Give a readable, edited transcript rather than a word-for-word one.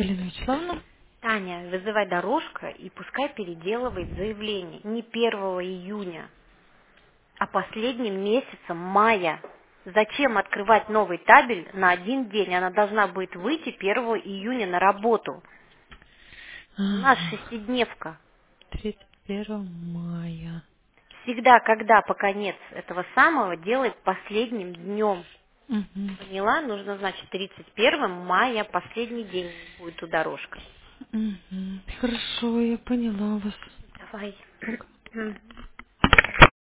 Галина Вячеславовна? Таня, вызывай дорожка и пускай переделывает заявление не 1 июня, а последним месяцем мая. Зачем открывать новый табель на один день? Она должна будет выйти 1 июня на работу. У нас Ага. шестидневка. 31 мая. Всегда, когда по конец этого самого делает последним днем. Угу. Поняла? Нужно, значит, 31 мая последний день будет у дорожка. Угу. Хорошо, я поняла вас. Давай. Пока.